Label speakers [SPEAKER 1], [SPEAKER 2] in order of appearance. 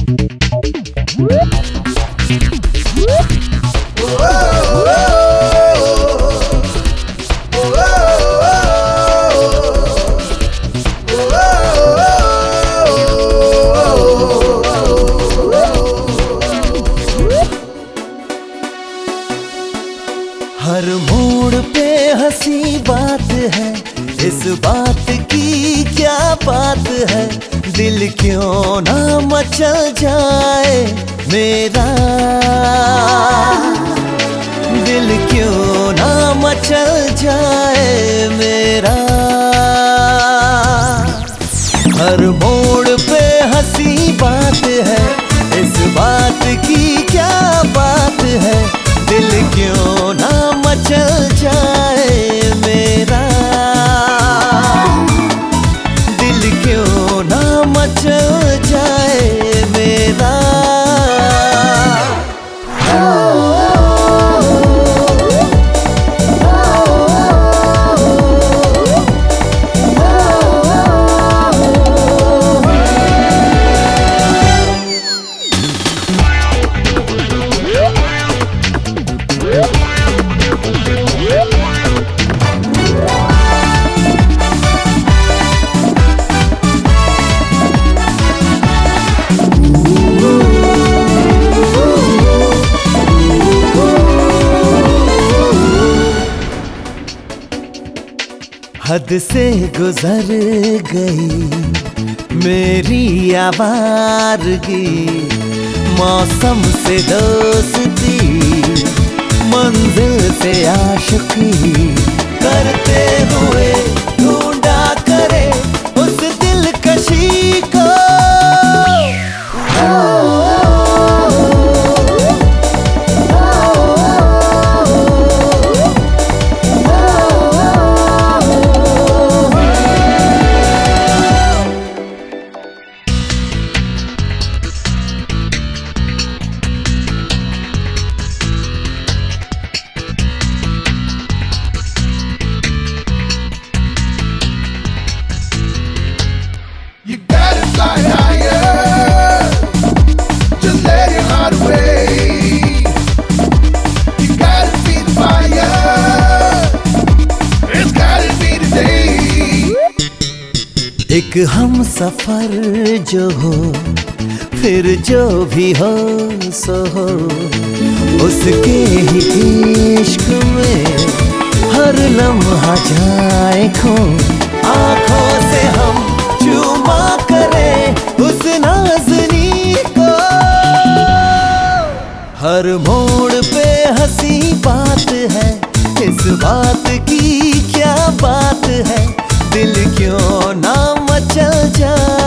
[SPEAKER 1] हर मोड़ पे हंसी बात है, इस बात की क्या बात है। दिल क्यों ना मचल जाए मेरा, दिल क्यों ना मचल जाए मेरा। हर मोड़ पे हंसी बात है, इस बात की क्या बात है। दिल क्यों ना मचल जाए मेरा, दिल क्यों ना मचल जाए मेरा। हद से गुजर गई मेरी आवारगी, मौसम से दोस्ती, मंजिल से आशिकी करते हुए ढूंढा करे उस दिलकशी को। एक हम सफर जो हो, फिर जो भी हो सो हो, उसके ही इश्क में हर लम्हा जाए खो। आंखों से हम चूमा करें उस नाज़नी को। हर मोड़ पे हंसी बात है, इस बात की क्या बात है। दिल क्यों ना मचल जाए